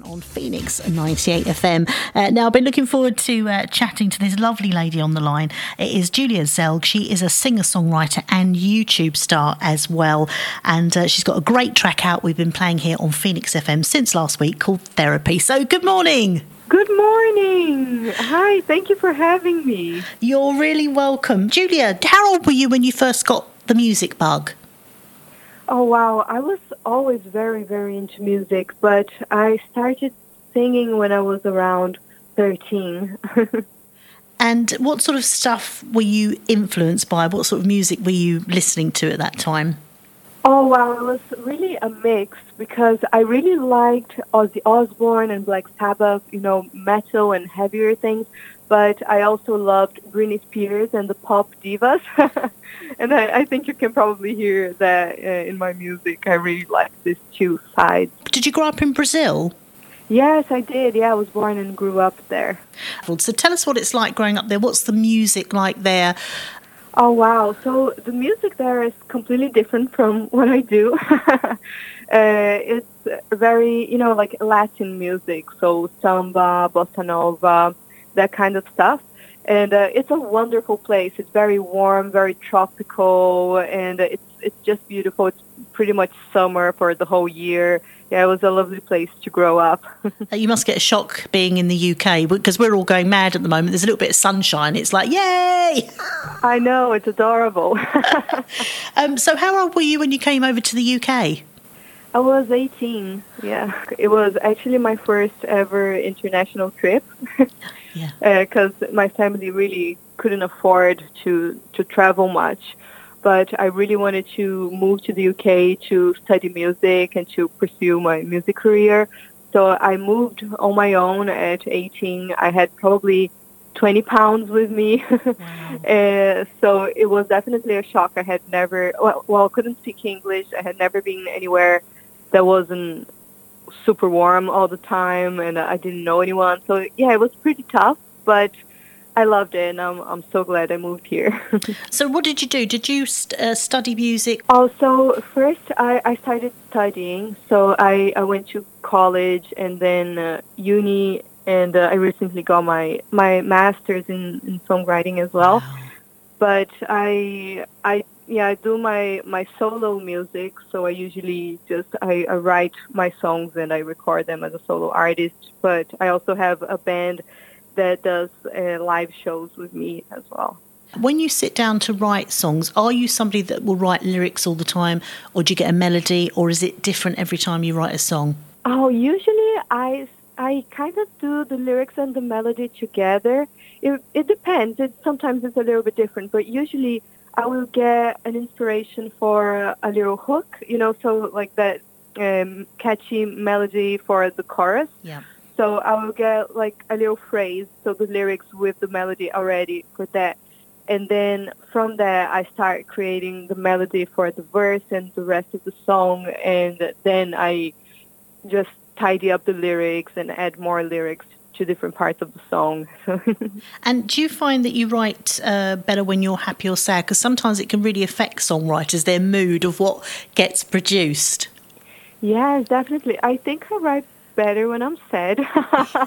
on Phoenix 98 FM. Now, I've been looking forward to chatting to this lovely lady on the line. It is Julia Zelg. She is a singer-songwriter and YouTube star as well. And she's got a great track out we've been playing here on Phoenix FM since last week called Therapy. So good morning. Good morning. Hi, thank you for having me. You're really welcome. Julia, how old were you when you first got the music bug? Oh, wow. I was always very, very into music, but I started singing when I was around 13. And what sort of stuff were you influenced by? What sort of music were you listening to at that time? Oh, wow. It was really a mix because I really liked Ozzy Osbourne and Black Sabbath, metal and heavier things. But I also loved Britney Spears and the pop divas. And I think you can probably hear that in my music. I really like these two sides. Did you grow up in Brazil? Yes, I did. Yeah, I was born and grew up there. So tell us what it's like growing up there. What's the music like there? Oh, wow. So the music there is completely different from what I do. It's very, like Latin music, so samba, bossa nova, that kind of stuff. And it's a wonderful place. It's very warm, very tropical, and it's just beautiful. It's pretty much summer for the whole year. Yeah, it was a lovely place to grow up. You must get a shock being in the UK because we're all going mad at the moment. There's a little bit of sunshine. It's like, yay! I know, it's adorable. So how old were you when you came over to the UK? I was 18, yeah. It was actually my first ever international trip. Yeah. Because my family really couldn't afford to travel much. But I really wanted to move to the UK to study music and to pursue my music career. So I moved on my own at 18. I had probably 20 pounds with me. Wow. So it was definitely a shock. I had never, I couldn't speak English. I had never been anywhere that wasn't super warm all the time, and I didn't know anyone. So yeah, it was pretty tough, but I loved it, and I'm so glad I moved here. So what did you do? Did you study music? Oh, so first I started studying. So I went to college and then uni, and I recently got my master's in songwriting as well. Wow. But I do my solo music. So I usually I write my songs and I record them as a solo artist. But I also have a band that does live shows with me as well. When you sit down to write songs, are you somebody that will write lyrics all the time, or do you get a melody, or is it different every time you write a song? Oh, usually I kind of do the lyrics and the melody together. It depends. Sometimes it's a little bit different, but usually I will get an inspiration for a little hook, so like that catchy melody for the chorus. Yeah. So I will get like a little phrase, so the lyrics with the melody already for that. And then from there, I start creating the melody for the verse and the rest of the song. And then I just tidy up the lyrics and add more lyrics to different parts of the song. And do you find that you write better when you're happy or sad? Because sometimes it can really affect songwriters, their mood of what gets produced. Yes, definitely. I think I write better when I'm sad. Yeah.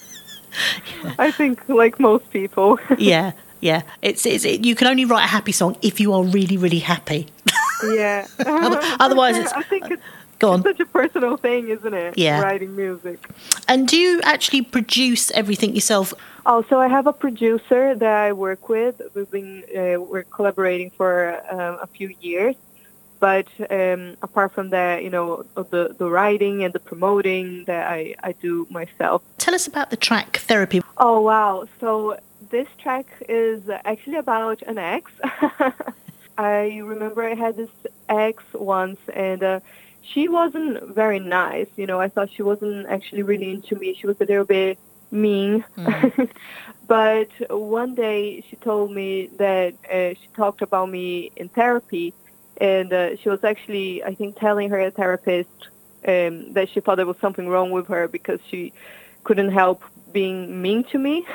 I think like most people. Yeah. You can only write a happy song if you are really, really happy. Yeah. Otherwise, it's... I think it's Go on. such a personal thing, isn't it? Yeah. Writing music. And do you actually produce everything yourself? Oh, so I have a producer that I work with. We're collaborating for a few years. But apart from that, the writing and the promoting that I do myself. Tell us about the track Therapy. Oh, wow. So this track is actually about an ex. I remember I had this ex once, and she wasn't very nice. I thought she wasn't actually really into me. She was a little bit mean. But one day she told me that she talked about me in therapy. And she was actually, I think, telling her therapist that she thought there was something wrong with her because she couldn't help being mean to me.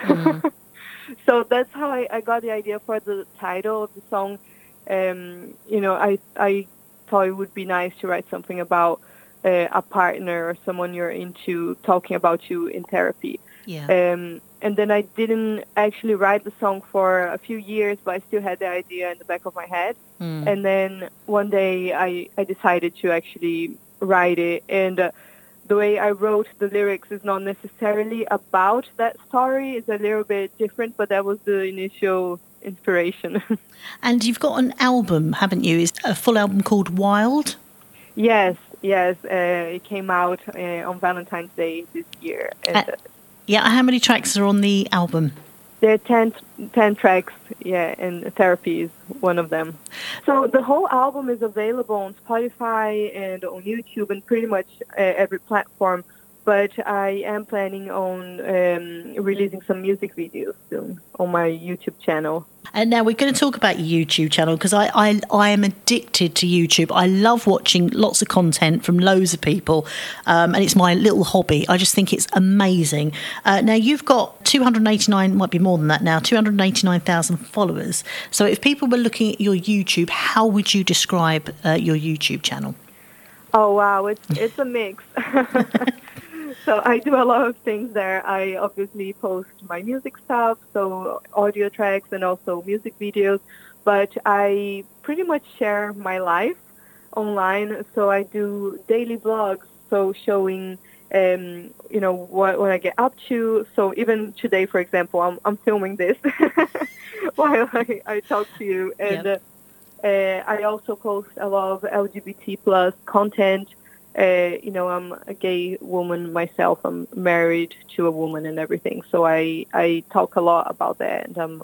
So that's how I got the idea for the title of the song. I thought it would be nice to write something about a partner or someone you're into talking about you in therapy. Yeah. And then I didn't actually write the song for a few years, but I still had the idea in the back of my head. And then one day I decided to actually write it. And the way I wrote the lyrics is not necessarily about that story. It's a little bit different, but that was the initial inspiration. And you've got an album, haven't you? It's a full album called Wild? Yes. It came out on Valentine's Day this year. And, yeah, how many tracks are on the album? There are 10 tracks, yeah, and Therapy is one of them. So the whole album is available on Spotify and on YouTube and pretty much every platform. But I am planning on releasing some music videos soon on my YouTube channel. And now we're going to talk about your YouTube channel because I am addicted to YouTube. I love watching lots of content from loads of people, and it's my little hobby. I just think it's amazing. Now you've got 289, might be more than that now, 289,000 followers. So if people were looking at your YouTube, how would you describe your YouTube channel? Oh wow, it's a mix. So I do a lot of things there. I obviously post my music stuff, so audio tracks and also music videos, but I pretty much share my life online. So I do daily vlogs, so showing, what I get up to. So even today, for example, I'm filming this while I talk to you. And I also post a lot of LGBT plus content. I'm a gay woman myself. I'm married to a woman and everything. So I talk a lot about that. And I'm,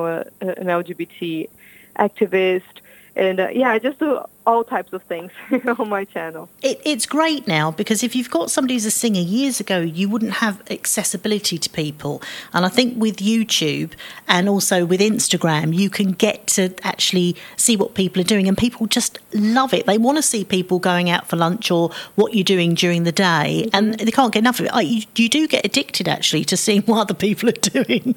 an LGBT activist. And I just do all types of things on my channel. It's great now because if you've got somebody who's a singer, years ago you wouldn't have accessibility to people. And I think with YouTube and also with Instagram, you can get to actually see what people are doing. And people just love it. They want to see people going out for lunch or what you're doing during the day. And they can't get enough of it. You do get addicted, actually, to seeing what other people are doing.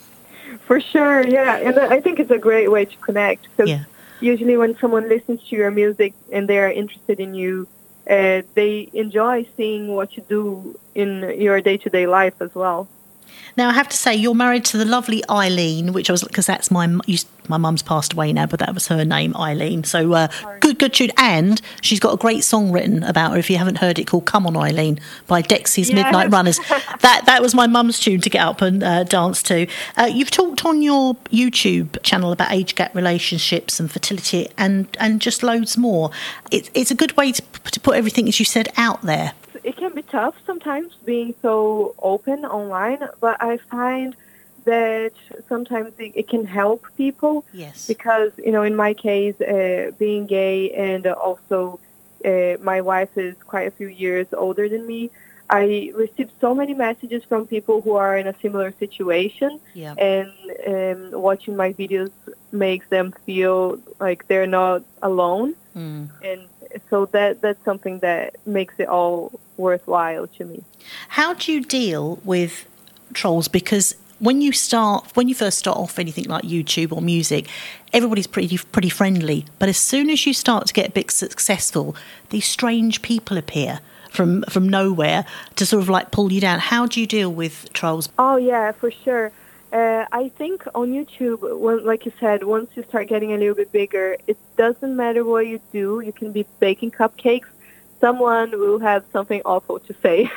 For sure, yeah. And I think it's a great way to connect. Because usually when someone listens to your music and they are interested in you, they enjoy seeing what you do in your day-to-day life as well. Now, I have to say, you're married to the lovely Eileen, because that's my mum's passed away now, but that was her name, Eileen. So good tune. And she's got a great song written about her, if you haven't heard it, called Come On Eileen by Dexy's Midnight Runners. That was my mum's tune to get up and dance to. You've talked on your YouTube channel about age gap relationships and fertility and just loads more. It's a good way to put everything, as you said, out there. It can be tough sometimes being so open online, but I find that sometimes it can help people. Yes. Because, in my case, being gay and also my wife is quite a few years older than me, I received so many messages from people who are in a similar situation. Yeah. And watching my videos makes them feel like they're not alone. And so that's something that makes it all worthwhile to me. How do you deal with trolls? Because when you first start off anything like YouTube or music, everybody's pretty friendly. But as soon as you start to get a bit successful, these strange people appear from nowhere to sort of like pull you down. How do you deal with trolls? Oh yeah, for sure. I think on YouTube, like you said, once you start getting a little bit bigger, it doesn't matter what you do. You can be baking cupcakes. Someone will have something awful to say.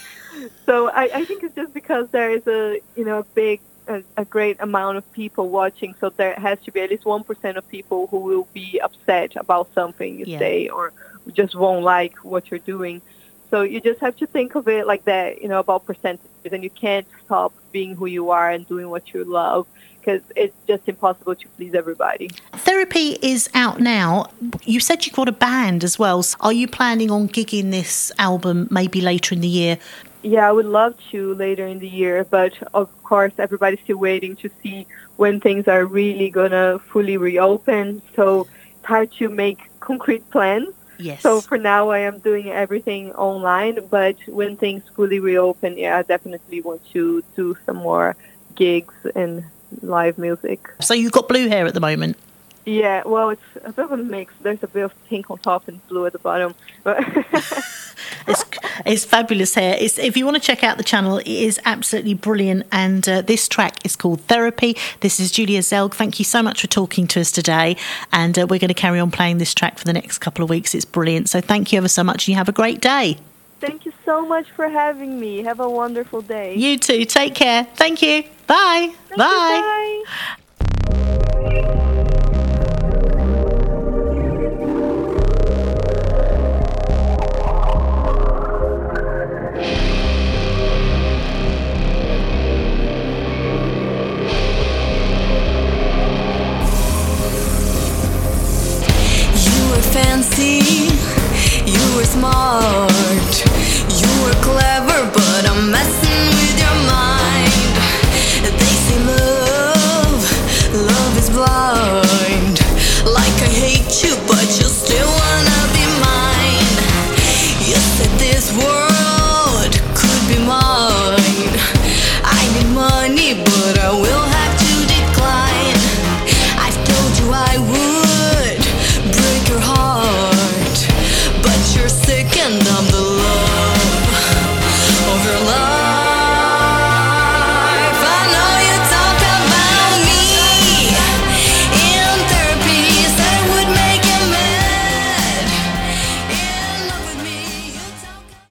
So I think it's just because there is a great amount of people watching. So there has to be at least 1% of people who will be upset about something you say or just won't like what you're doing. So you just have to think of it like that, about percentages, and you can't stop being who you are and doing what you love because it's just impossible to please everybody. Therapy is out now. You said you've got a band as well. So are you planning on gigging this album maybe later in the year? Yeah, I would love to later in the year, but of course everybody's still waiting to see when things are really going to fully reopen. So it's hard to make concrete plans. Yes. So for now, I am doing everything online, but when things fully reopen, I definitely want to do some more gigs and live music. So you've got blue hair at the moment? Yeah, well, it's a bit of a mix. There's a bit of pink on top and blue at the bottom. But It's fabulous hair. If you want to check out the channel, it is absolutely brilliant. And this track is called Therapy. This is Julia Zelg. Thank you so much for talking to us today. And we're going to carry on playing this track for the next couple of weeks. It's brilliant. So thank you ever so much. And you have a great day. Thank you so much for having me. Have a wonderful day. You too. Take care. Thank you. Bye. Bye.